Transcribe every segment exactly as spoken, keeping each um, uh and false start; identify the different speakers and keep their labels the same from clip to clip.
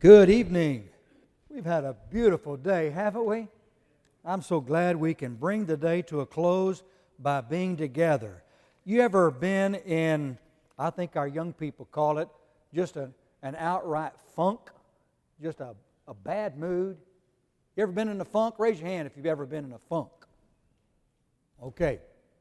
Speaker 1: Good evening. We've had a beautiful day, haven't we? I'm so glad we can bring the day to a close by being together. You ever been in, I think our young people call it, just a, an outright funk, just a, a bad mood? You ever been in a funk? Raise your hand if you've ever been in a funk. Okay.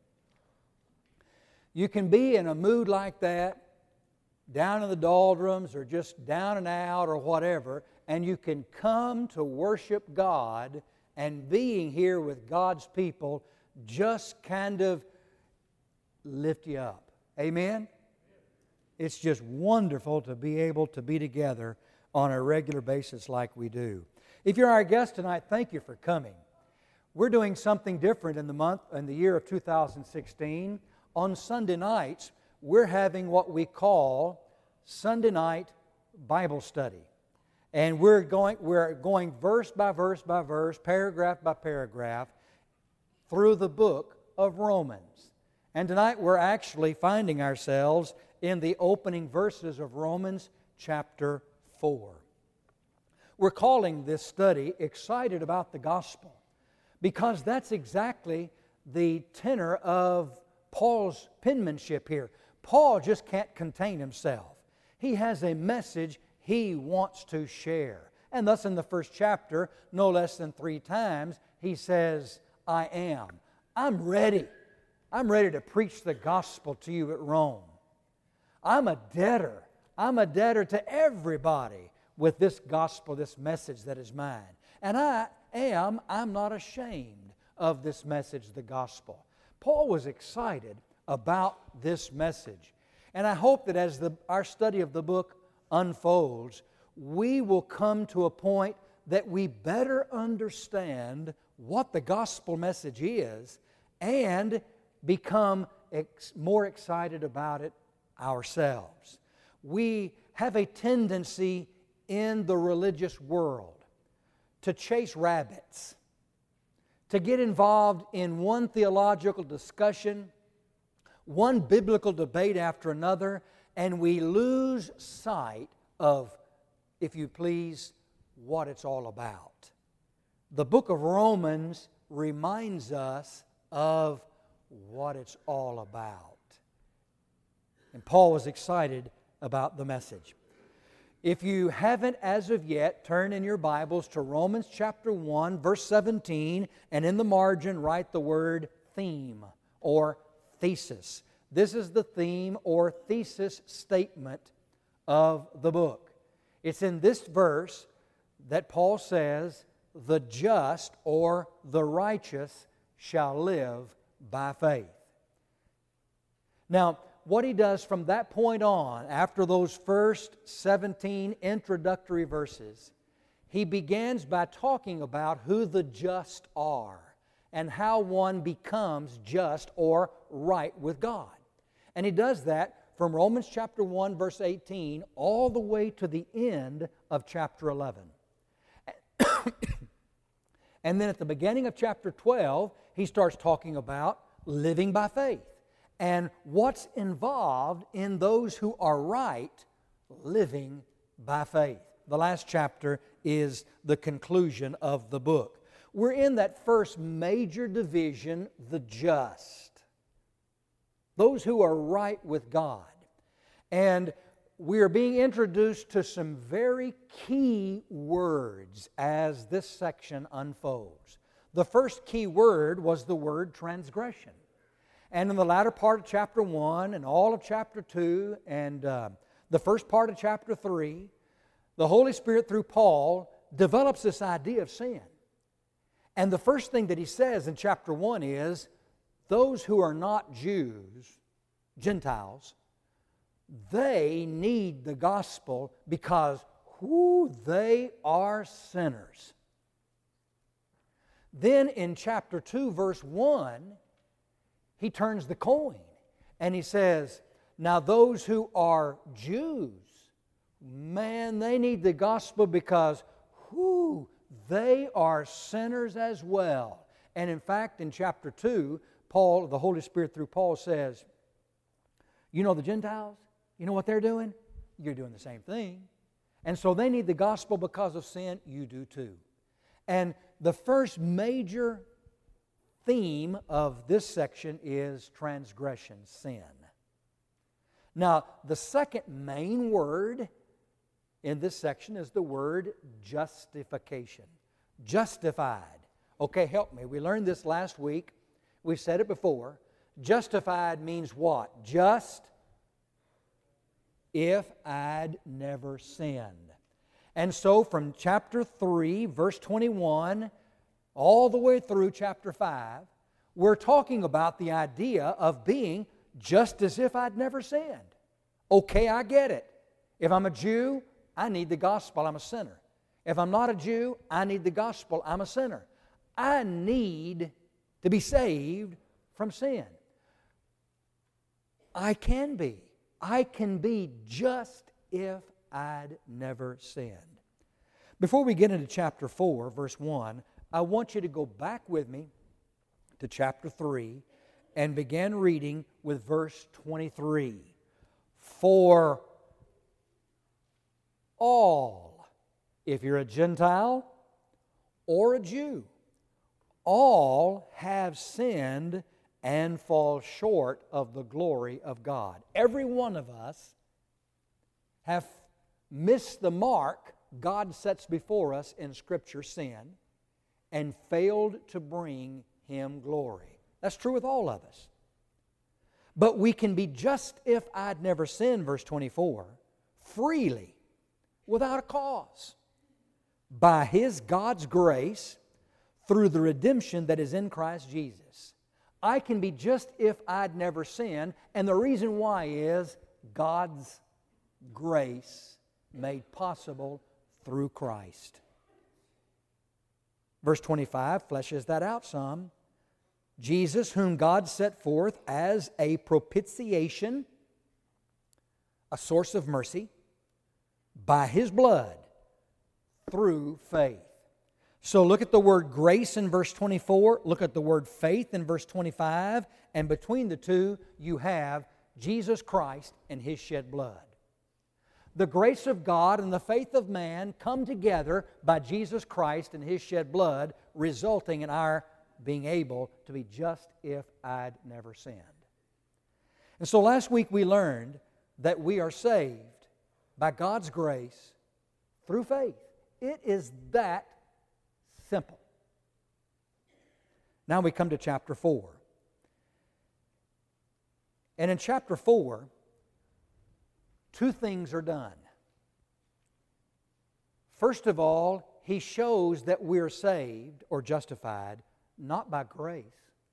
Speaker 1: You can be in a mood like that, down in the doldrums or just down and out or whatever, and you can come to worship God, and being here with God's people just kind of lift you up. Amen? It's just wonderful to be able to be together on a regular basis like we do. If you're our guest tonight, thank you for coming. We're doing something different in the month, in the year of two thousand sixteen. On Sunday nights, we're having what we call Sunday night Bible study. And we're going, we're going verse by verse by verse, paragraph by paragraph, through the book of Romans. And tonight we're actually finding ourselves in the opening verses of Romans chapter four. We're calling this study Excited About the Gospel, because that's exactly the tenor of Paul's penmanship here. Paul just can't contain himself. He has a message he wants to share. And thus in the first chapter, no less than three times, he says, I am. I'm ready. I'm ready to preach the gospel to you at Rome. I'm a debtor. I'm a debtor to everybody with this gospel, this message that is mine. And I am, I'm not ashamed of this message, the gospel. Paul was excited about this message. And I hope that as the, our study of the book unfolds, we will come to a point that we better understand what the gospel message is and become ex- more excited about it ourselves. We have a tendency in the religious world to chase rabbits, to get involved in one theological discussion, one biblical debate after another, and we lose sight of, if you please, what it's all about. The book of Romans reminds us of what it's all about. And Paul was excited about the message. If you haven't as of yet, turn in your Bibles to Romans chapter one, verse seventeen, and in the margin write the word theme or thesis. This is the theme or thesis statement of the book. It's in this verse that Paul says, the just or the righteous shall live by faith. Now, what he does from that point on, after those first seventeen introductory verses, he begins by talking about who the just are and how one becomes just or right with God. And he does that from Romans chapter one, verse eighteen, all the way to the end of chapter eleven. And then at the beginning of chapter twelve, he starts talking about living by faith and what's involved in those who are right living by faith. The last chapter is the conclusion of the book. We're in that first major division, the just. Those who are right with God. And we are being introduced to some very key words as this section unfolds. The first key word was the word transgression. And in the latter part of chapter one and all of chapter two and uh, the first part of chapter three, the Holy Spirit through Paul develops this idea of sin. And the first thing that he says in chapter one is, those who are not Jews, Gentiles, they need the gospel because whoo, they are sinners. Then in chapter two, verse one, he turns the coin and he says, now those who are Jews, man, they need the gospel because whoo, they are sinners as well. And in fact, in chapter two, Paul, the Holy Spirit through Paul says, you know the Gentiles? You know what they're doing? You're doing the same thing. And so they need the gospel because of sin. You do too. And the first major theme of this section is transgression, sin. Now, the second main word in this section is the word justification. Justified. Okay, help me. We learned this last week. We've said it before. Justified means what? Just if I'd never sinned. And so from chapter three, verse twenty-one, all the way through chapter five, we're talking about the idea of being just as if I'd never sinned. Okay, I get it. If I'm a Jew, I need the gospel, I'm a sinner. If I'm not a Jew, I need the gospel, I'm a sinner. I need to be saved from sin. I can be. I can be just if I'd never sinned. Before we get into chapter four, verse one, I want you to go back with me to chapter three and begin reading with verse twenty-three. For all, if you're a Gentile or a Jew, all have sinned and fall short of the glory of God. Every one of us have missed the mark God sets before us in Scripture, sin, and failed to bring Him glory. That's true with all of us. But we can be just if I'd never sinned, verse twenty-four, freely, without a cause, by His, God's grace, through the redemption that is in Christ Jesus. I can be just if I'd never sinned, and the reason why is God's grace made possible through Christ. Verse twenty-five fleshes that out some. Jesus, whom God set forth as a propitiation, a source of mercy, by His blood, through faith. So look at the word grace in verse twenty-four, look at the word faith in verse twenty-five, and between the two you have Jesus Christ and His shed blood. The grace of God and the faith of man come together by Jesus Christ and His shed blood, resulting in our being able to be just if I'd never sinned. And so last week we learned that we are saved by God's grace through faith. It is that simple. Now we come to chapter four. And in chapter four, two things are done. First of all, he shows that we're saved or justified not by grace,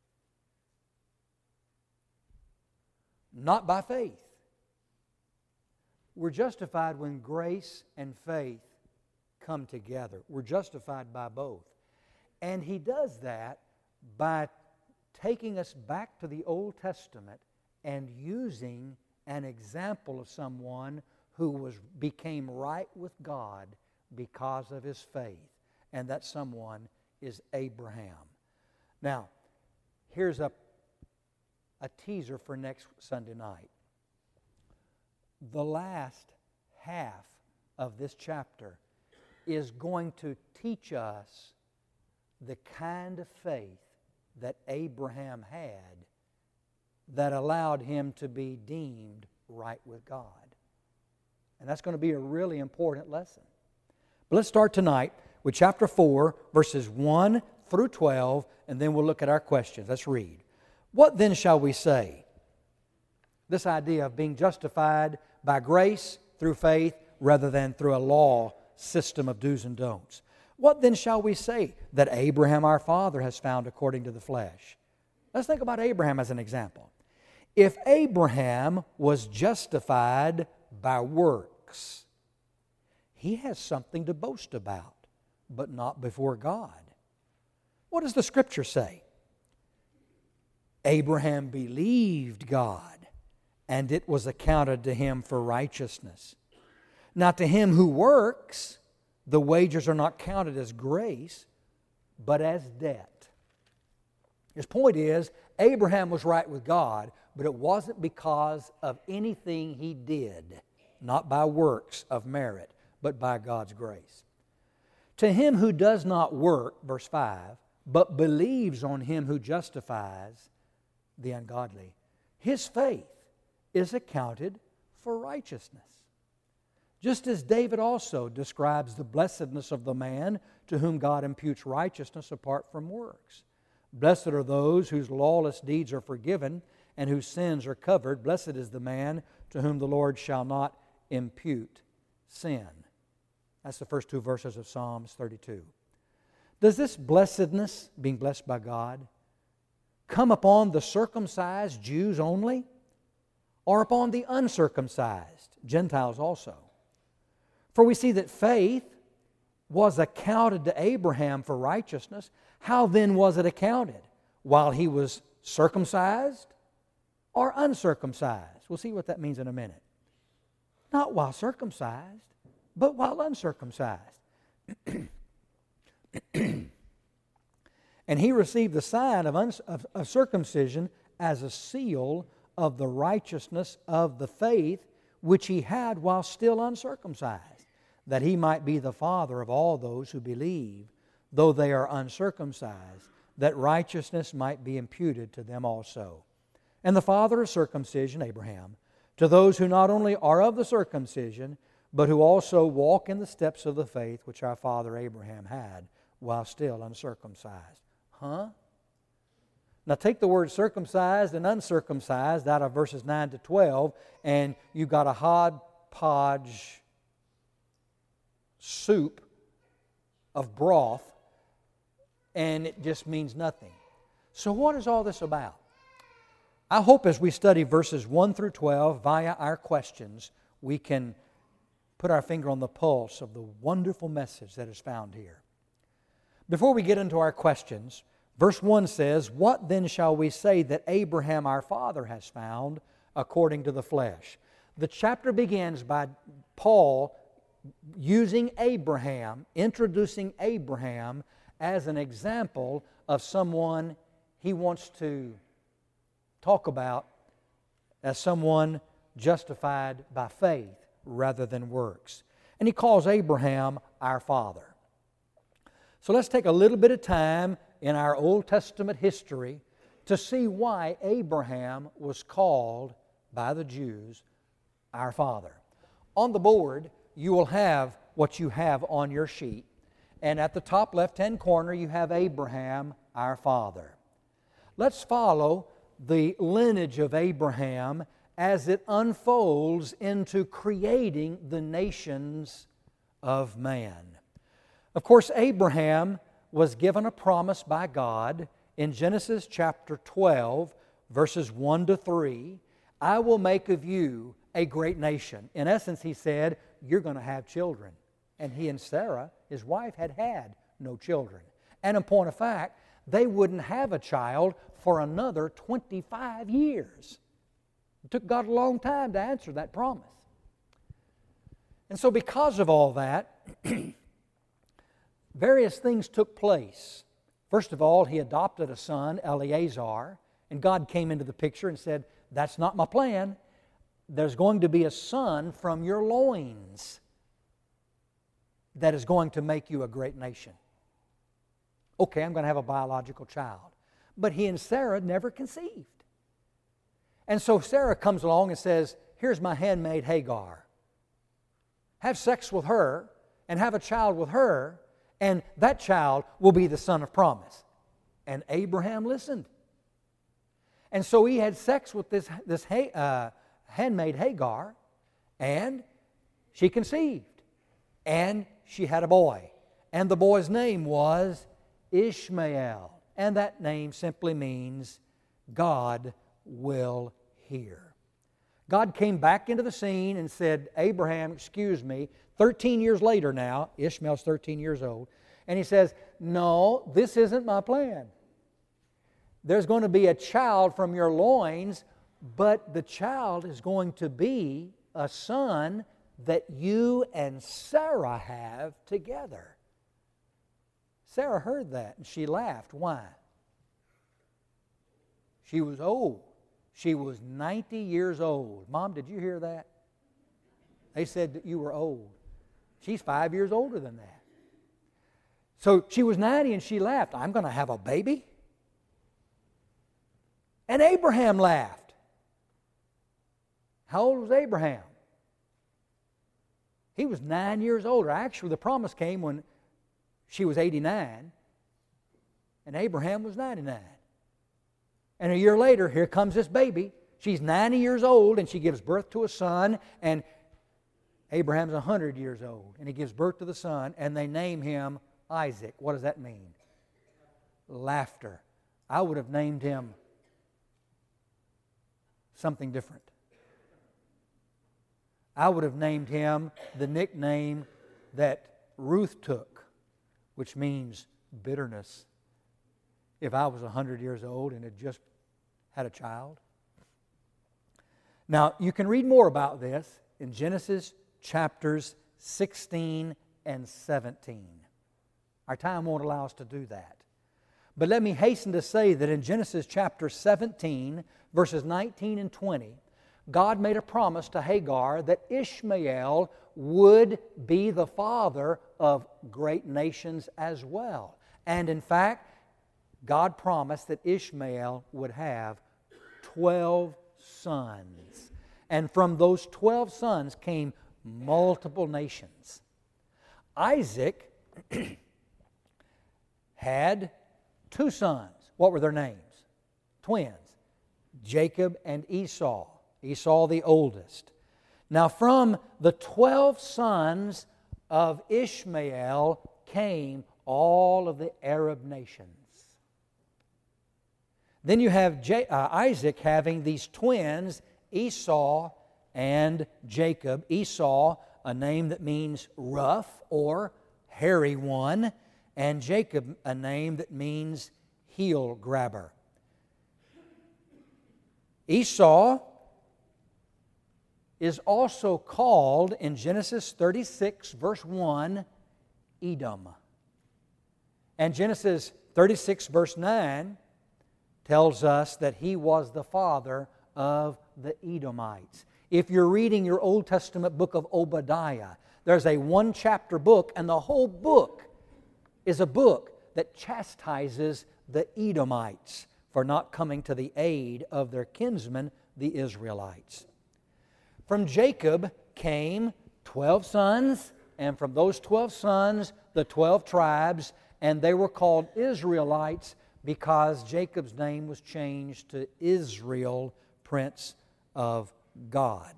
Speaker 1: not by faith. We're justified when grace and faith come together. We're justified by both. And he does that by taking us back to the Old Testament and using an example of someone who was became right with God because of his faith. And that someone is Abraham. Now, here's a, a teaser for next Sunday night. The last half of this chapter is going to teach us the kind of faith that Abraham had that allowed him to be deemed right with God. And that's going to be a really important lesson. But let's start tonight with chapter four, verses one through twelve, and then we'll look at our questions. Let's read. What then shall we say? This idea of being justified by grace through faith rather than through a law system of do's and don'ts. What then shall we say that Abraham our father has found according to the flesh? Let's think about Abraham as an example. If Abraham was justified by works, he has something to boast about, but not before God. What does the Scripture say? Abraham believed God, and it was accounted to him for righteousness. Now to him who works, the wages are not counted as grace, but as debt. His point is, Abraham was right with God, but it wasn't because of anything he did, not by works of merit, but by God's grace. To him who does not work, verse five, but believes on him who justifies the ungodly, his faith is accounted for righteousness. Just as David also describes the blessedness of the man to whom God imputes righteousness apart from works. Blessed are those whose lawless deeds are forgiven and whose sins are covered. Blessed is the man to whom the Lord shall not impute sin. That's the first two verses of Psalms thirty-two. Does this blessedness, being blessed by God, come upon the circumcised Jews only, or upon the uncircumcised Gentiles also? For we see that faith was accounted to Abraham for righteousness. How then was it accounted? While he was circumcised or uncircumcised? We'll see what that means in a minute. Not while circumcised, but while uncircumcised. And he received the sign of, uns- of, of circumcision as a seal of the righteousness of the faith which he had while still uncircumcised, that he might be the father of all those who believe, though they are uncircumcised, that righteousness might be imputed to them also. And the father of circumcision, Abraham, to those who not only are of the circumcision, but who also walk in the steps of the faith which our father Abraham had while still uncircumcised. Huh? Now take the word circumcised and uncircumcised out of verses nine to twelve, and you've got a hodgepodge soup of broth, and it just means nothing. So what is all this about? I hope as we study verses one through twelve via our questions, we can put our finger on the pulse of the wonderful message that is found here. Before we get into our questions, verse one says, "What then shall we say that Abraham our father has found according to the flesh?" The chapter begins by Paul using Abraham, introducing Abraham as an example of someone he wants to talk about as someone justified by faith rather than works. And he calls Abraham our father. So let's take a little bit of time in our Old Testament history to see why Abraham was called by the Jews our father. On the board, you will have what you have on your sheet. And at the top left-hand corner, you have Abraham, our father. Let's follow the lineage of Abraham as it unfolds into creating the nations of man. Of course, Abraham was given a promise by God in Genesis chapter twelve, verses one to three. "I will make of you a great nation." In essence, he said, you're going to have children. And he and Sarah, his wife, had had no children. And in point of fact, they wouldn't have a child for another twenty-five years. It took God a long time to answer that promise. And so because of all that, various things took place. First of all, he adopted a son, Eleazar, and God came into the picture and said, "That's not my plan. There's going to be a son from your loins that is going to make you a great nation." Okay, I'm going to have a biological child. But he and Sarah never conceived. And so Sarah comes along and says, "Here's my handmaid Hagar. Have sex with her and have a child with her, and that child will be the son of promise." And Abraham listened. And so he had sex with this, this uh, handmaid Hagar, and she conceived. And she had a boy. And the boy's name was Ishmael. And that name simply means God will hear. God came back into the scene and said, "Abraham, excuse me," thirteen years later now, Ishmael's thirteen years old, and he says, "No, this isn't my plan. There's going to be a child from your loins, but the child is going to be a son that you and Sarah have together." Sarah heard that and she laughed. Why? She was old. She was ninety years old. Mom, did you hear that? They said that you were old. She's five years older than that. So she was ninety and she laughed. I'm going to have a baby? And Abraham laughed. How old was Abraham? He was nine years older. Actually, the promise came when she was eighty-nine and Abraham was ninety-nine. And a year later, here comes this baby. She's ninety years old and she gives birth to a son, and Abraham's one hundred years old and he gives birth to the son, and they name him Isaac. What does that mean? Laughter. I would have named him something different. I would have named him the nickname that Ruth took, which means bitterness, if I was one hundred years old and had just had a child. Now, you can read more about this in Genesis chapters sixteen and seventeen. Our time won't allow us to do that. But let me hasten to say that in Genesis chapter seventeen, verses nineteen and twenty, God made a promise to Hagar that Ishmael would be the father of great nations as well. And in fact, God promised that Ishmael would have twelve sons. And from those twelve sons came multiple nations. Isaac had two sons. What were their names? Twins. Jacob and Esau. Esau the oldest. Now from the twelve sons of Ishmael came all of the Arab nations. Then you have J- uh, Isaac having these twins, Esau and Jacob. Esau, a name that means rough or hairy one, and Jacob, a name that means heel grabber. Esau is also called in Genesis thirty-six, verse one, Edom. And Genesis thirty-six, verse nine, tells us that he was the father of the Edomites. If you're reading your Old Testament book of Obadiah, there's a one-chapter book, and the whole book is a book that chastises the Edomites for not coming to the aid of their kinsmen, the Israelites. From Jacob came twelve sons, and from those twelve sons, the twelve tribes, and they were called Israelites because Jacob's name was changed to Israel, Prince of God.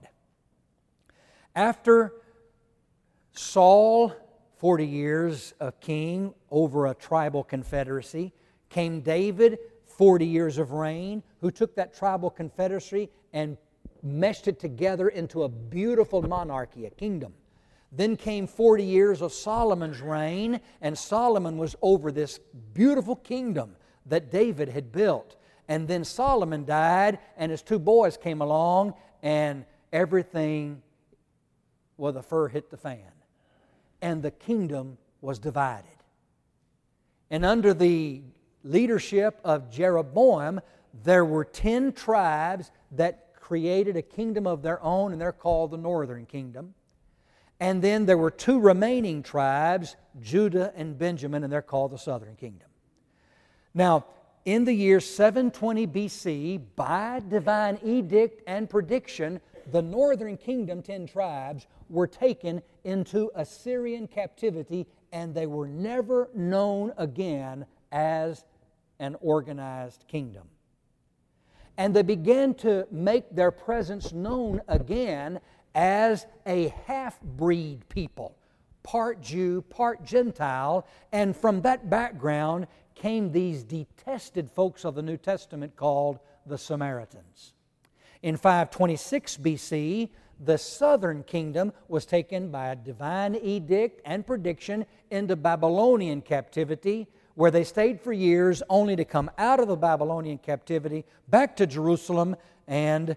Speaker 1: After Saul, forty years a king over a tribal confederacy, came David, forty years of reign, who took that tribal confederacy and meshed it together into a beautiful monarchy, a kingdom. Then came forty years of Solomon's reign, and Solomon was over this beautiful kingdom that David had built. And then Solomon died, and his two boys came along, and everything, well, the fur hit the fan. And the kingdom was divided. And under the leadership of Jeroboam, there were ten tribes that created a kingdom of their own, and they're called the Northern Kingdom. And then there were two remaining tribes, Judah and Benjamin, and they're called the Southern Kingdom. Now, in the year seven twenty B C, by divine edict and prediction, the Northern Kingdom, ten tribes, were taken into Assyrian captivity, and they were never known again as an organized kingdom. And they began to make their presence known again as a half-breed people, part Jew, part Gentile, and from that background came these detested folks of the New Testament called the Samaritans. In five twenty-six B C, the southern kingdom was taken by a divine edict and prediction into Babylonian captivity, where they stayed for years only to come out of the Babylonian captivity back to Jerusalem, and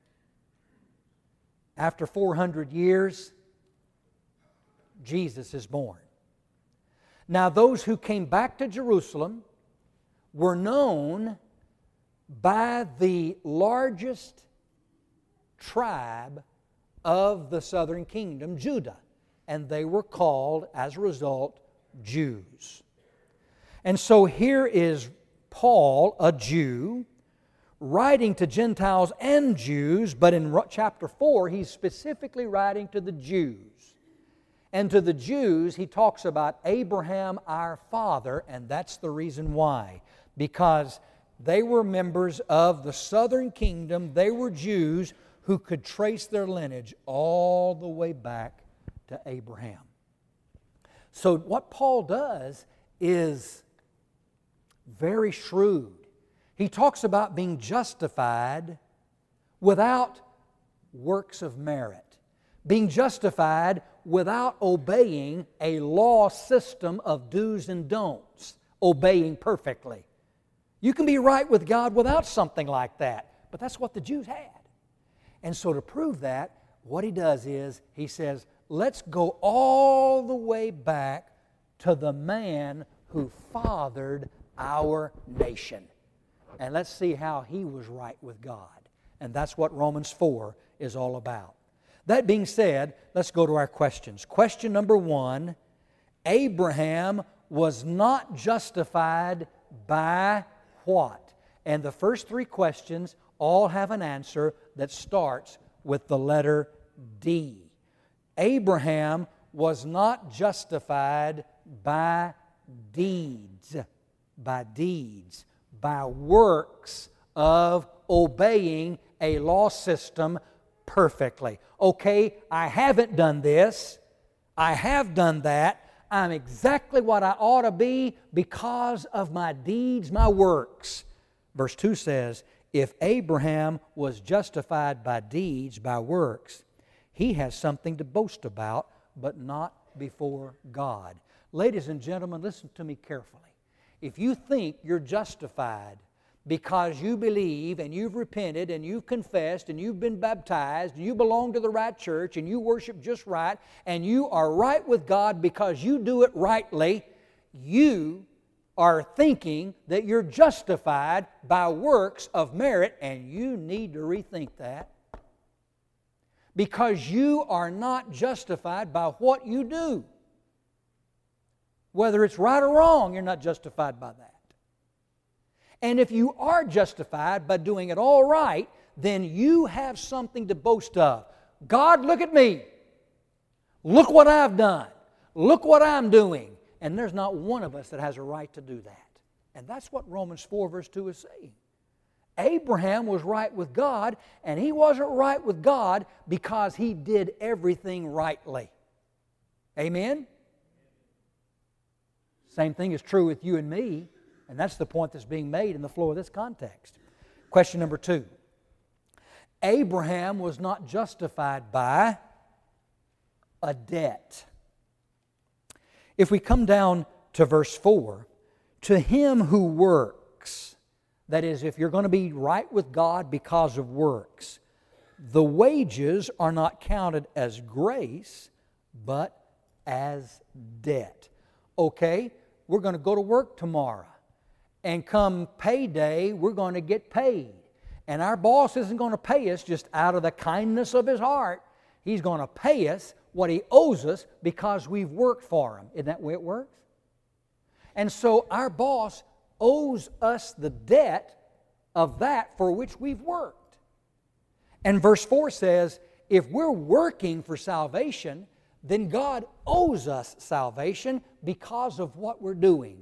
Speaker 1: after four hundred years, Jesus is born. Now, those who came back to Jerusalem were known by the largest tribe of the southern kingdom, Judah. and they were called, as a result, Jews. And so here is Paul, a Jew, writing to Gentiles and Jews, but in chapter four, he's specifically writing to the Jews. And to the Jews, he talks about Abraham, our father, and that's the reason why. Because they were members of the southern kingdom, they were Jews who could trace their lineage all the way back to Abraham. So what Paul does is very shrewd. He talks about being justified without works of merit, being justified without obeying a law system of do's and don'ts, obeying perfectly. You can be right with God without something like that, but that's what the Jews had. And so to prove that, what he does is, he says, let's go all the way back to the man who fathered our nation. And let's see how he was right with God. And that's what Romans four is all about. That being said, let's go to our questions. Question number one, Abraham was not justified by what? And the first three questions all have an answer that starts with the letter D. Abraham was not justified by deeds, by deeds, by works of obeying a law system perfectly. Okay, I haven't done this. I have done that. I'm exactly what I ought to be because of my deeds, my works. Verse two says, if Abraham was justified by deeds, by works, he has something to boast about, but not before God. Ladies and gentlemen, listen to me carefully. If you think you're justified because you believe and you've repented and you've confessed and you've been baptized and you belong to the right church and you worship just right and you are right with God because you do it rightly, you are thinking that you're justified by works of merit, and you need to rethink that. Because you are not justified by what you do. Whether it's right or wrong, you're not justified by that. And if you are justified by doing it all right, then you have something to boast of. God, look at me. Look what I've done. Look what I'm doing. And there's not one of us that has a right to do that. And that's what Romans four verse two is saying. Abraham was right with God, and he wasn't right with God because he did everything rightly. Amen? Same thing is true with you and me, and that's the point that's being made in the flow of this context. Question number two. Abraham was not justified by a debt. If we come down to verse four, to him who works, that is, if you're going to be right with God because of works, the wages are not counted as grace, but as debt. Okay, we're going to go to work tomorrow, and come payday, we're going to get paid. And our boss isn't going to pay us just out of the kindness of his heart. He's going to pay us what he owes us because we've worked for him. Isn't that the way it works? And so our boss owes us the debt of that for which we've worked. And verse four says, if we're working for salvation, then God owes us salvation because of what we're doing.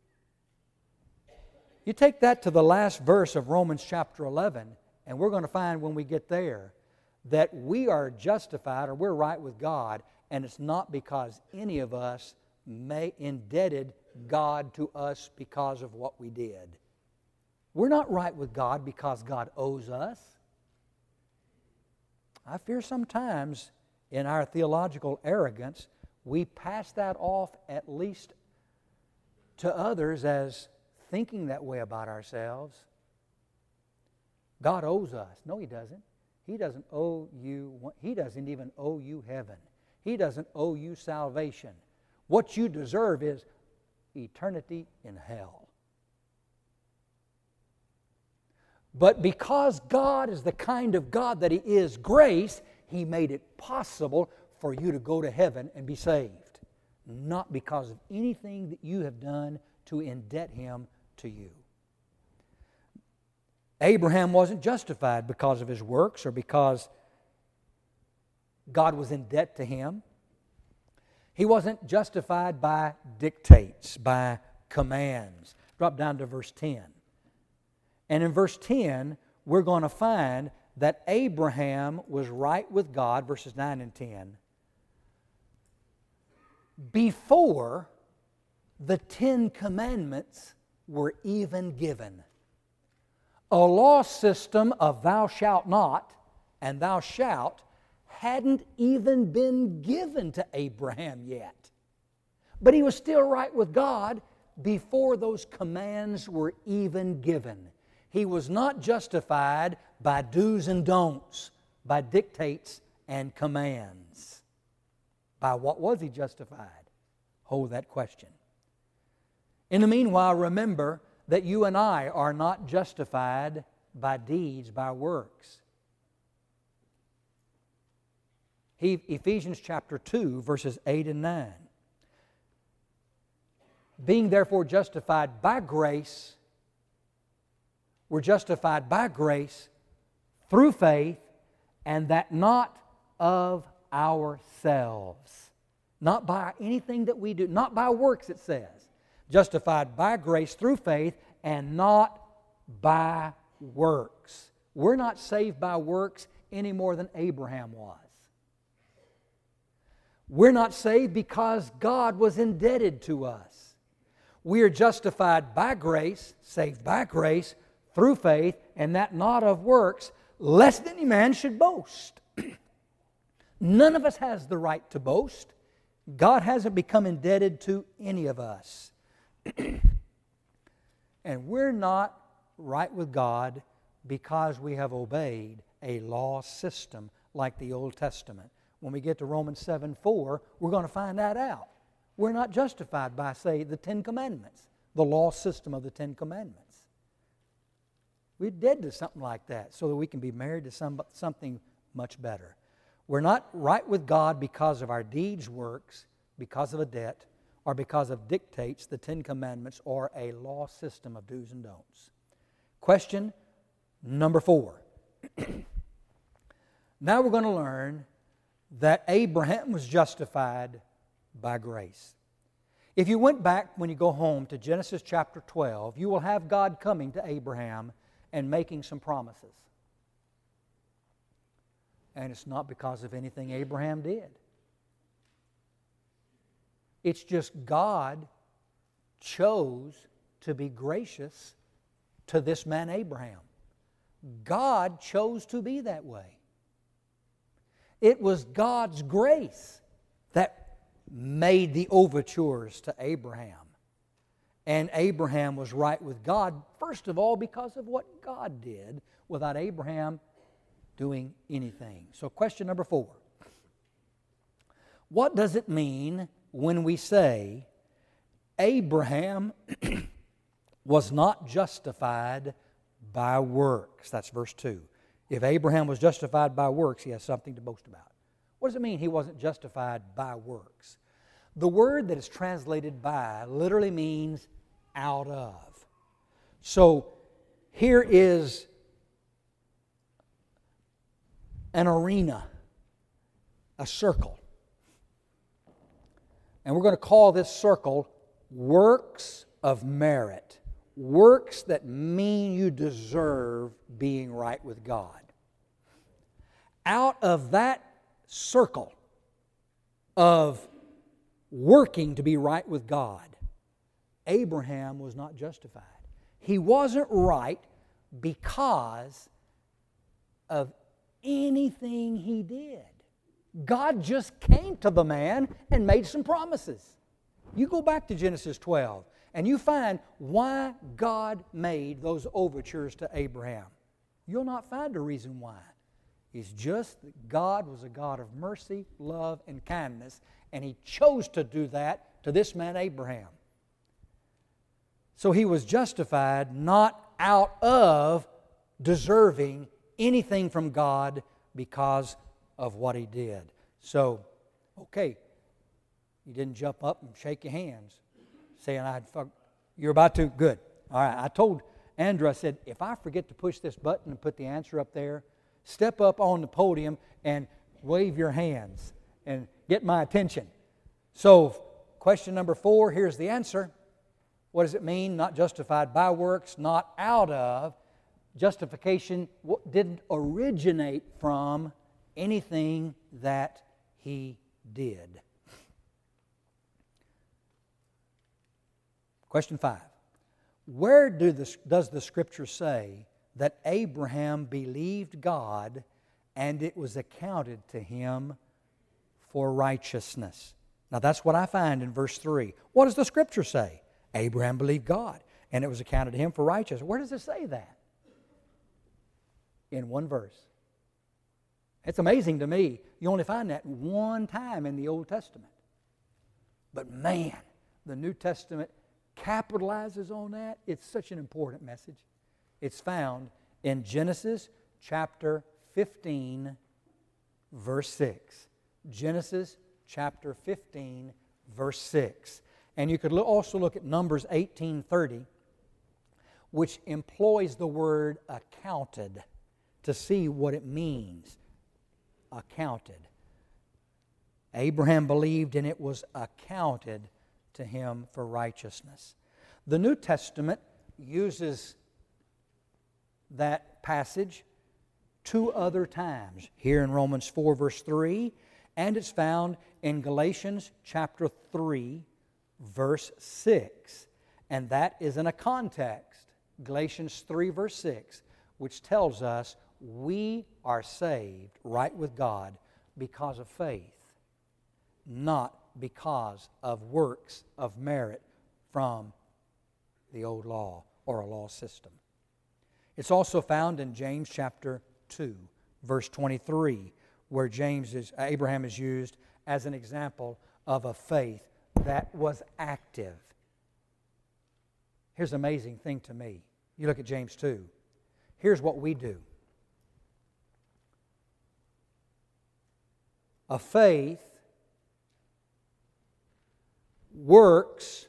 Speaker 1: You take that to the last verse of Romans chapter eleven, and we're going to find when we get there that we are justified or we're right with God, and it's not because any of us may indebted God to us because of what we did. We're not right with God because God owes us. I fear sometimes in our theological arrogance, we pass that off at least to others as thinking that way about ourselves. God owes us. No, He doesn't. He doesn't owe you, He doesn't even owe you heaven. He doesn't owe you salvation. What you deserve is eternity in hell. But because God is the kind of God that He is, grace, He made it possible for you to go to heaven and be saved, not because of anything that you have done to indebt Him to you. Abraham wasn't justified because of his works or because God was in debt to him. He wasn't justified by dictates, by commands. Drop down to verse ten. And in verse ten, we're going to find that Abraham was right with God, verses nine and ten, before the Ten Commandments were even given. A law system of thou shalt not and thou shalt hadn't even been given to Abraham yet. But he was still right with God before those commands were even given. He was not justified by do's and don'ts, by dictates and commands. By what was he justified? Hold that question. In the meanwhile, remember that you and I are not justified by deeds, by works. He, Ephesians chapter two, verses eight and nine. Being therefore justified by grace, we're justified by grace through faith, and that not of ourselves. Not by anything that we do, not by works, it says. Justified by grace through faith and not by works. We're not saved by works any more than Abraham was. We're not saved because God was indebted to us. We are justified by grace, saved by grace, through faith, and that not of works, lest any man should boast. None of us has the right to boast. God hasn't become indebted to any of us. And we're not right with God because we have obeyed a law system like the Old Testament. When we get to Romans seven four, we're going to find that out. We're not justified by, say, the Ten Commandments, the law system of the Ten Commandments. We're dead to something like that so that we can be married to some, something much better. We're not right with God because of our deeds, works, because of a debt, or because of dictates, the Ten Commandments, or a law system of do's and don'ts. Question number four. Now we're going to learn that Abraham was justified by grace. If you went back when you go home to Genesis chapter twelve, you will have God coming to Abraham and making some promises. And it's not because of anything Abraham did. It's just God chose to be gracious to this man Abraham. God chose to be that way. It was God's grace that made the overtures to Abraham. And Abraham was right with God, first of all, because of what God did without Abraham doing anything. So question number four. What does it mean when we say Abraham was not justified by works? That's verse two. If Abraham was justified by works, he has something to boast about. What does it mean he wasn't justified by works? The word that is translated by literally means out of. So here is an arena, a circle. And we're going to call this circle works of merit. Works that mean you deserve being right with God. Out of that circle of working to be right with God, Abraham was not justified. He wasn't right because of anything he did. God just came to the man and made some promises. You go back to Genesis twelve and you find why God made those overtures to Abraham. You'll not find a reason why. It's just that God was a God of mercy, love, and kindness, and He chose to do that to this man Abraham. So he was justified not out of deserving anything from God because of what he did. So Okay. You didn't jump up and shake your hands saying, I'd fuck. You're about to? Good. All right. I told Andrew, I said, if I forget to push this button and put the answer up there, step up on the podium and wave your hands and get my attention. So, question number four, here's the answer. What does it mean? Not justified by works, not out of. Justification didn't originate from anything that he did. Question five. Where do the, does the Scripture say that Abraham believed God and it was accounted to him for righteousness? Now that's what I find in verse three. What does the Scripture say? Abraham believed God and it was accounted to him for righteousness. Where does it say that? In one verse. It's amazing to me. You only find that one time in the Old Testament. But man, the New Testament capitalizes on that. It's such an important message. It's found in Genesis chapter fifteen, verse six. Genesis chapter fifteen, verse six. And you could also look at Numbers eighteen thirty, which employs the word accounted to see what it means. Accounted. Abraham believed and it was accounted to him for righteousness. The New Testament uses that passage two other times. Here in Romans four, verse three, and it's found in Galatians chapter three, verse six. And that is in a context, Galatians three, verse six, which tells us we are saved right with God because of faith, not because of works of merit from the old law or a law system. It's also found in James chapter two, verse twenty-three, where James is, Abraham is used as an example of a faith that was active. Here's an amazing thing to me. You look at James two. Here's what we do. A faith works,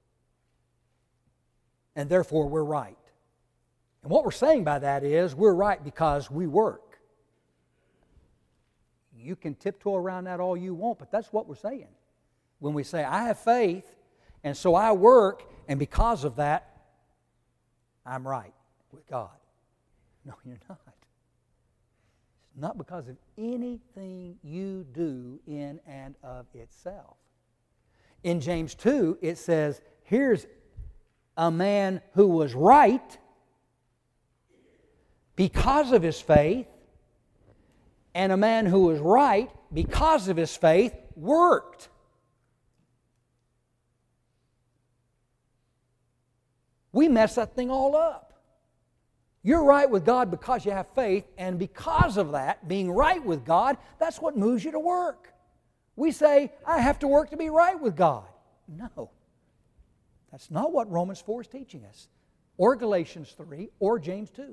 Speaker 1: and therefore we're right. And what we're saying by that is we're right because we work. You can tiptoe around that all you want, but that's what we're saying. When we say, I have faith, and so I work, and because of that, I'm right with God. No, you're not. It's not because of anything you do in and of itself. In James two, it says, here's a man who was right because of his faith, and a man who was right because of his faith worked. We mess that thing all up. You're right with God because you have faith, and because of that, being right with God, that's what moves you to work. We say, I have to work to be right with God. No. That's not what Romans four is teaching us, or Galatians three, or James two.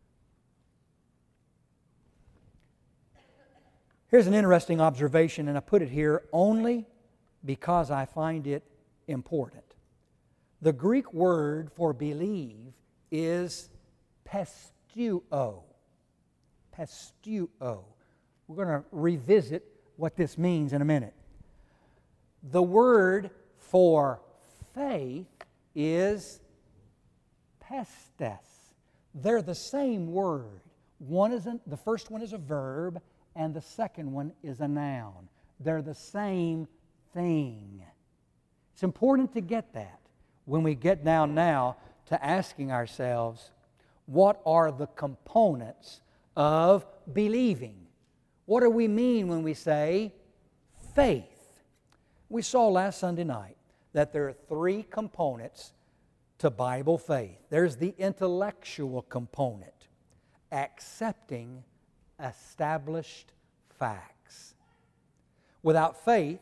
Speaker 1: Here's an interesting observation, and I put it here only because I find it important. The Greek word for believe is pisteuo. Pisteuo. We're going to revisit what this means in a minute. The word for faith is pistis. They're the same word. One is a, the first one is a verb, and the second one is a noun. They're the same thing. It's important to get that when we get down now to asking ourselves, what are the components of believing? What do we mean when we say faith? We saw last Sunday night that there are three components to Bible faith. There's the intellectual component, accepting established facts. Without faith,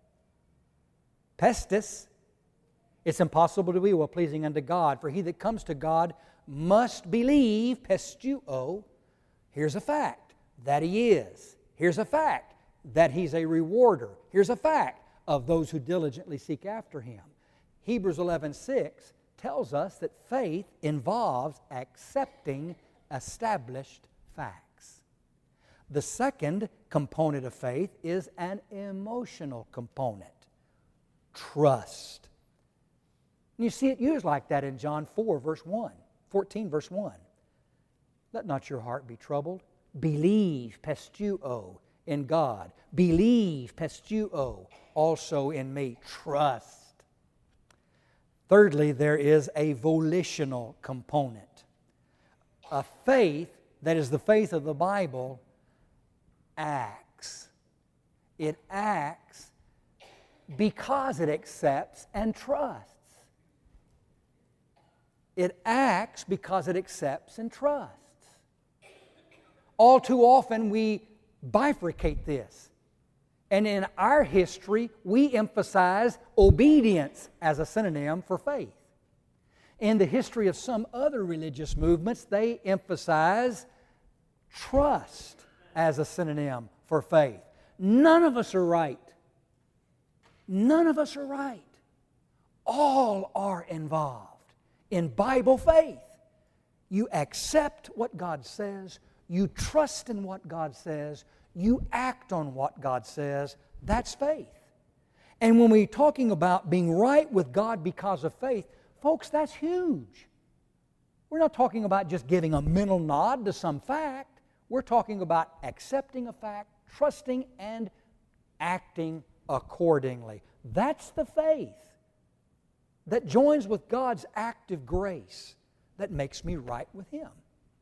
Speaker 1: pistis, it's impossible to be well pleasing unto God. For he that comes to God must believe, pisteuo, here's a fact, that he is. Here's a fact, that He's a rewarder. Here's a fact of those who diligently seek after Him. Hebrews eleven six tells us that faith involves accepting established facts. The second component of faith is an emotional component. Trust. And you see it used like that in John four, verse one, fourteen, verse one. Let not your heart be troubled. Believe, pistuo, in God. Believe, pistuo, also in me. Trust. Thirdly, there is a volitional component. A faith that is the faith of the Bible acts. It acts because it accepts and trusts. It acts because it accepts and trusts. All too often we bifurcate this. And in our history, we emphasize obedience as a synonym for faith. In the history of some other religious movements, they emphasize trust as a synonym for faith. None of us are right. None of us are right. All are involved in Bible faith. You accept what God says. You trust in what God says. You act on what God says. That's faith. And when we're talking about being right with God because of faith, folks, that's huge. We're not talking about just giving a mental nod to some fact. We're talking about accepting a fact, trusting, and acting accordingly. That's the faith that joins with God's active grace that makes me right with Him.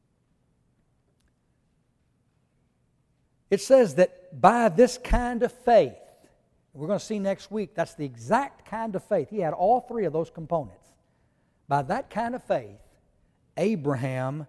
Speaker 1: It says that by this kind of faith, we're going to see next week, that's the exact kind of faith. He had all three of those components. By that kind of faith, Abraham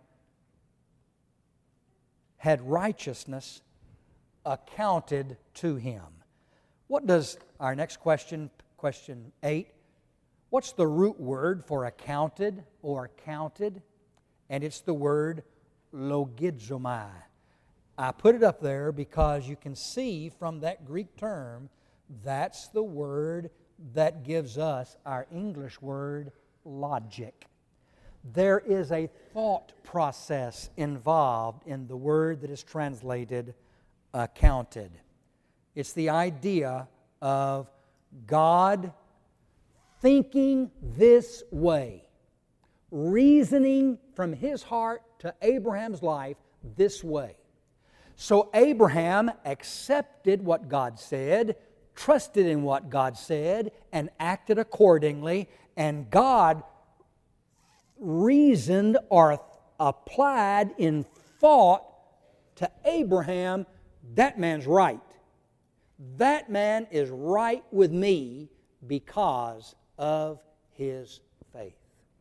Speaker 1: had righteousness accounted to him. What does, our next question, question eight, what's the root word for accounted or counted? And it's the word logizomai. I put it up there because you can see from that Greek term, that's the word that gives us our English word logic. There is a thought process involved in the word that is translated accounted. It's the idea of God thinking this way, reasoning from His heart to Abraham's life this way. So Abraham accepted what God said, trusted in what God said, and acted accordingly, and God reasoned or applied in thought to Abraham, that man's right. That man is right with me because of his faith.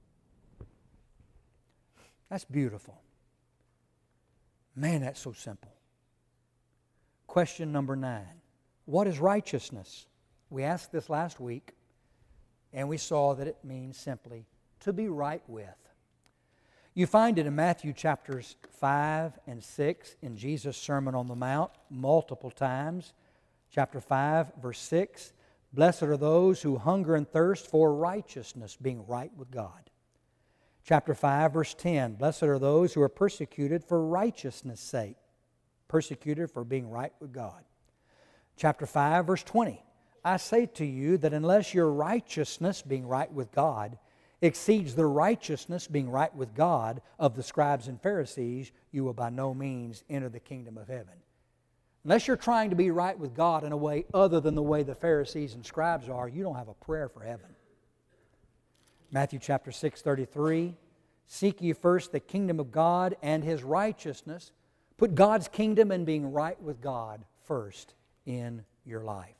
Speaker 1: That's beautiful. Man, that's so simple. Question number nine. What is righteousness? We asked this last week, and we saw that it means simply to be right with. You find it in Matthew chapters five and six in Jesus' Sermon on the Mount multiple times. Chapter five, verse six, blessed are those who hunger and thirst for righteousness, being right with God. Chapter five, verse ten, blessed are those who are persecuted for righteousness' sake, persecuted for being right with God. Chapter five, verse twenty, I say to you that unless your righteousness, being right with God, exceeds the righteousness, being right with God, of the scribes and Pharisees, you will by no means enter the kingdom of heaven. Unless you're trying to be right with God in a way other than the way the Pharisees and scribes are, you don't have a prayer for heaven. Matthew chapter six, thirty-three, seek ye first the kingdom of God and His righteousness. Put God's kingdom and being right with God first in your life.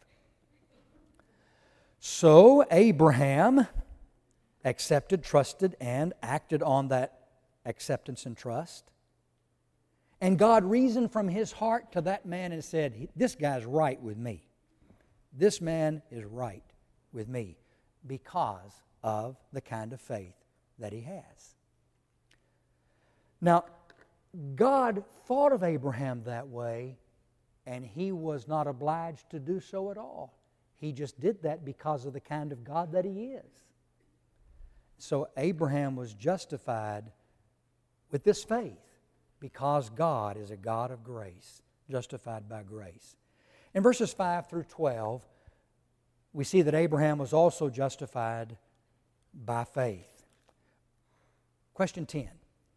Speaker 1: So Abraham accepted, trusted, and acted on that acceptance and trust. And God reasoned from His heart to that man and said, this guy's right with me. This man is right with me because of the kind of faith that he has. Now, God thought of Abraham that way, and he was not obliged to do so at all. He just did that because of the kind of God that he is. So Abraham was justified with this faith because God is a God of grace, justified by grace. In verses five through twelve, we see that Abraham was also justified by faith. Question ten.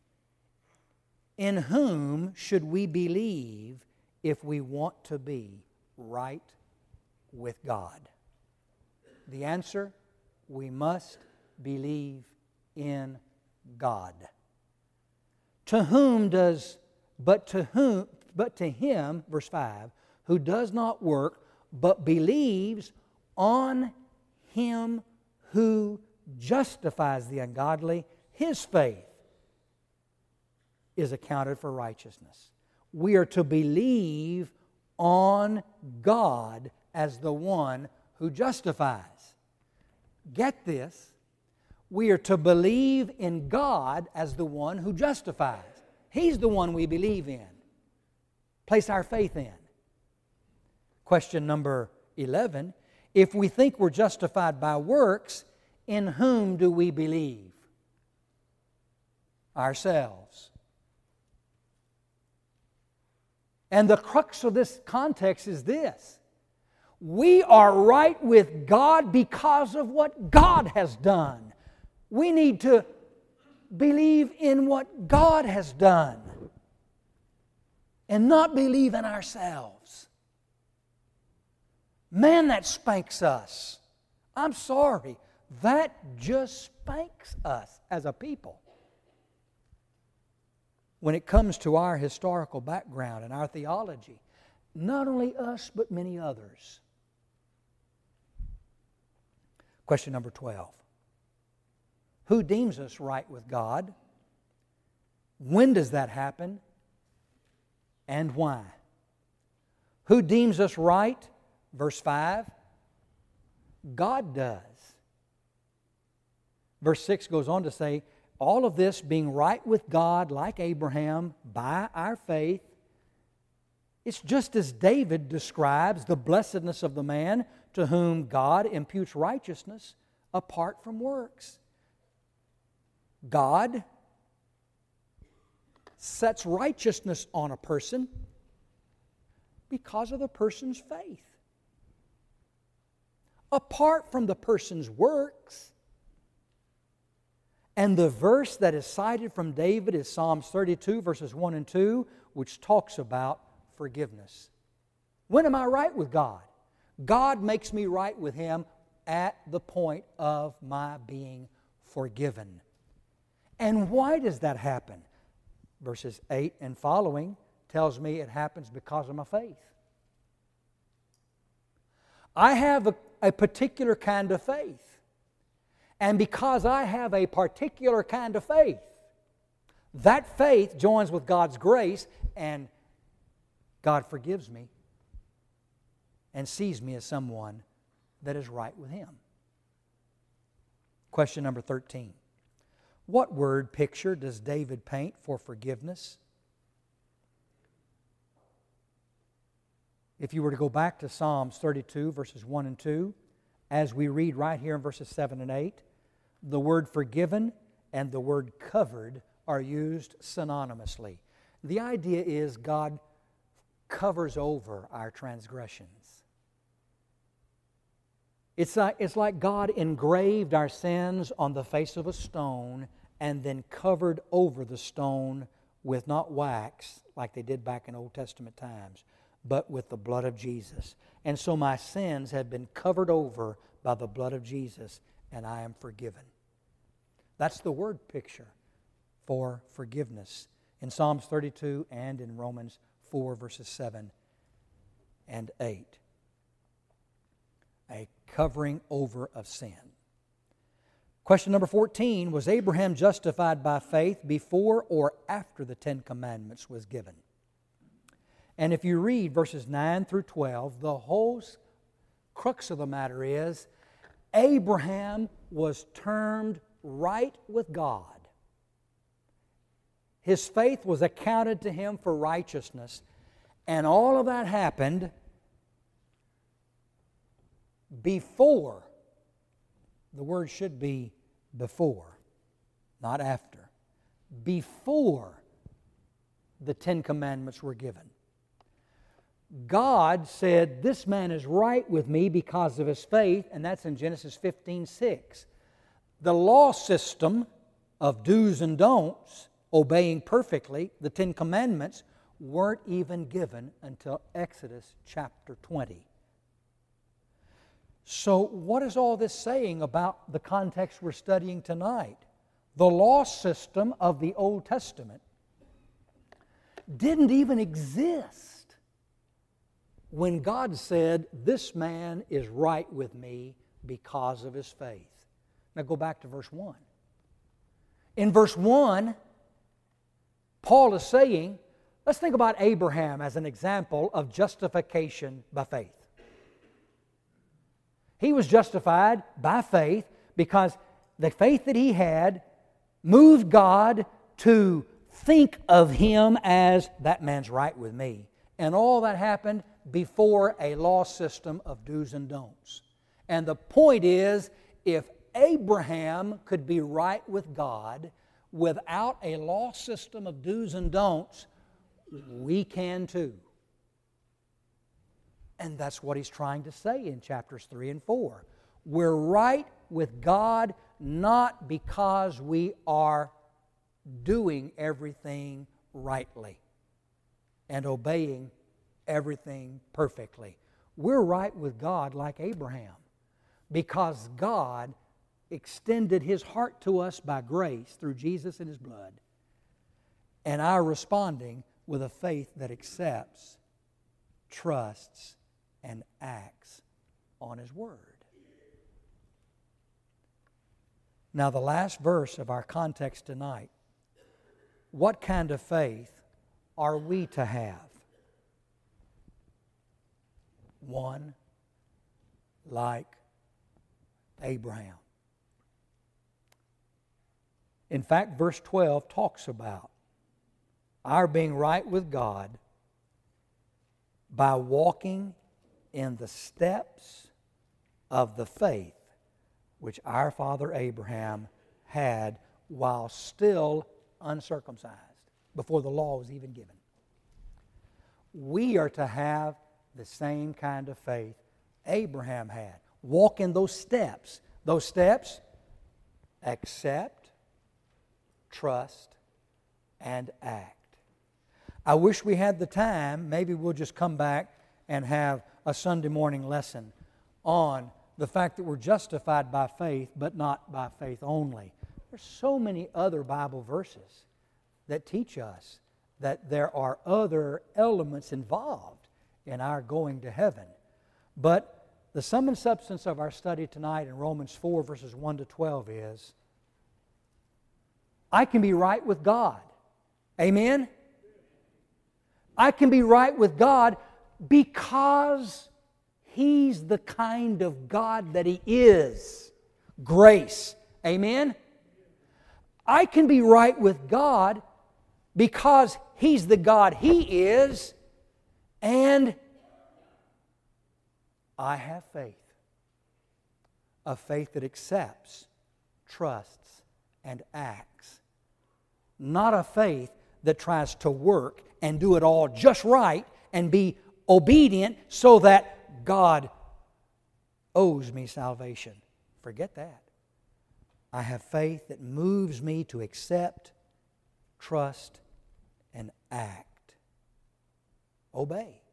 Speaker 1: In whom should we believe if we want to be right with God? The answer, we must believe in God. To whom does, but to whom, but to him, verse five, who does not work, but believes on him who justifies the ungodly, his faith is accounted for righteousness. We are to believe on God as the one who justifies. Get this. We are to believe in God as the one who justifies. He's the one we believe in, place our faith in. Question number eleven. If we think we're justified by works, in whom do we believe? Ourselves. And the crux of this context is this. We are right with God because of what God has done. We need to believe in what God has done and not believe in ourselves. Man, that spanks us. I'm sorry. That just spanks us as a people. When it comes to our historical background and our theology, not only us, but many others. Question number twelve. Who deems us right with God? When does that happen? And why? Who deems us right? Verse five. God does. Verse six goes on to say, all of this being right with God, like Abraham, by our faith. It's just as David describes the blessedness of the man to whom God imputes righteousness apart from works. God sets righteousness on a person because of the person's faith. Apart from the person's works. And the verse that is cited from David is Psalms thirty-two, verses one and two, which talks about forgiveness. When am I right with God? God makes me right with Him at the point of my being forgiven. And why does that happen? Verses eight and following tells me it happens because of my faith. I have a, a particular kind of faith. And because I have a particular kind of faith, that faith joins with God's grace and God forgives me and sees me as someone that is right with Him. Question number thirteen. What word picture does David paint for forgiveness? If you were to go back to Psalms thirty-two, verses one and two, as we read right here in verses seven and eight, the word forgiven and the word covered are used synonymously. The idea is God covers over our transgressions. It's like, it's like God engraved our sins on the face of a stone and then covered over the stone with not wax, like they did back in Old Testament times, but with the blood of Jesus. And so my sins have been covered over by the blood of Jesus, and I am forgiven. That's the word picture for forgiveness in Psalms thirty-two and in Romans four, verses seven and eight. A covering over of sin. Question number fourteen, was Abraham justified by faith before or after the Ten Commandments was given? And if you read verses nine through twelve, the whole crux of the matter is Abraham was termed right with God. His faith was accounted to him for righteousness And all of that happened before. The word should be before, not after. Before the Ten Commandments were given. God said, this man is right with me because of his faith, and that's in Genesis fifteen six. The law system of do's and don'ts, obeying perfectly the Ten Commandments, weren't even given until Exodus chapter twenty. So what is all this saying about the context we're studying tonight? The law system of the Old Testament didn't even exist when God said, this man is right with me because of his faith. Now go back to verse one. In verse one, Paul is saying, let's think about Abraham as an example of justification by faith. He was justified by faith because the faith that he had moved God to think of him as, that man's right with me. And all that happened before a law system of do's and don'ts. And the point is, if Abraham could be right with God without a law system of do's and don'ts, we can too. And that's what he's trying to say in chapters three and four. We're right with God not because we are doing everything rightly and obeying everything perfectly. We're right with God like Abraham because God extended His heart to us by grace through Jesus and His blood, and our responding with a faith that accepts, trusts, and acts on His Word. Now, the last verse of our context tonight, what kind of faith are we to have? One like Abraham. In fact, verse twelve talks about our being right with God by walking in the steps of the faith which our father Abraham had while still uncircumcised, before the law was even given. We are to have the same kind of faith Abraham had. Walk in those steps. Those steps, accept, trust, and act. I wish we had the time. Maybe we'll just come back and have a Sunday morning lesson on the fact that we're justified by faith, but not by faith only. There's so many other Bible verses that teach us that there are other elements involved in our going to heaven. But the sum and substance of our study tonight in Romans four, verses one to twelve is, I can be right with God. Amen? I can be right with God because He's the kind of God that He is. Grace. Amen? I can be right with God because He's the God He is, and I have faith. A faith that accepts, trusts, and acts. Not a faith that tries to work and do it all just right and be obedient so that God owes me salvation. Forget that. I have faith that moves me to accept, trust, and act. Obey.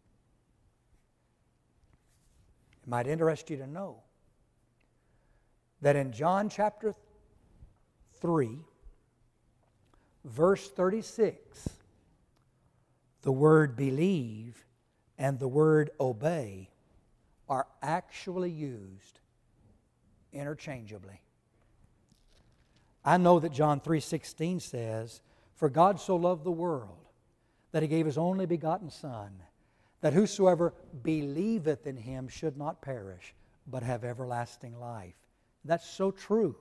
Speaker 1: It might interest you to know that in John chapter three, verse thirty-six, the word believe and the word obey are actually used interchangeably. I know that John three sixteen says, for God so loved the world that He gave His only begotten Son, that whosoever believeth in Him should not perish, but have everlasting life. That's so true.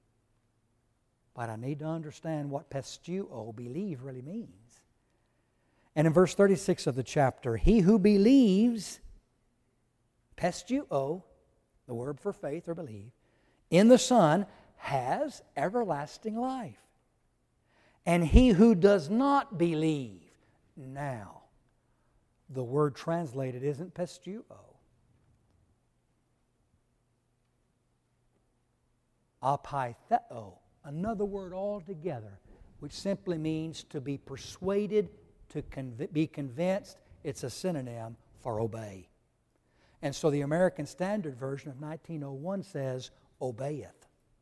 Speaker 1: But I need to understand what pistuo, believe, really means. And in verse thirty-six of the chapter, he who believes, pistuo, the word for faith or believe, in the Son has everlasting life. And he who does not believe, now, the word translated isn't pistuo. Apitheo, another word altogether, which simply means to be persuaded, to conv- be convinced. It's a synonym for obey. And so the American Standard Version of nineteen oh one says, obeyeth.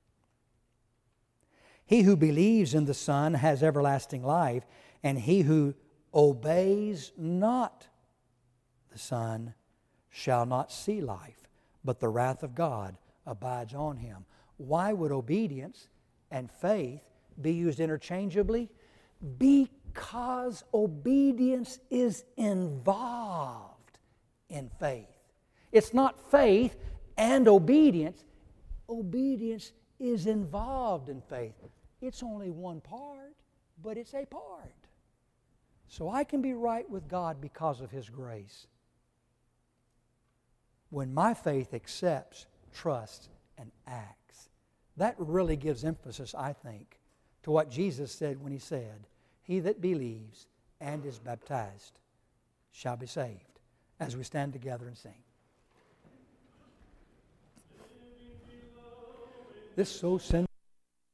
Speaker 1: He who believes in the Son has everlasting life, and he who obeys not the Son shall not see life, but the wrath of God abides on him. Why would obedience and faith be used interchangeably? Because obedience is involved in faith. It's not faith and obedience. Obedience is involved in faith. It's only one part, but it's a part. So I can be right with God because of His grace. When my faith accepts, trusts, and acts, that really gives emphasis, I think, to what Jesus said when He said, "He that believes and is baptized shall be saved," as we stand together and sing. This so sin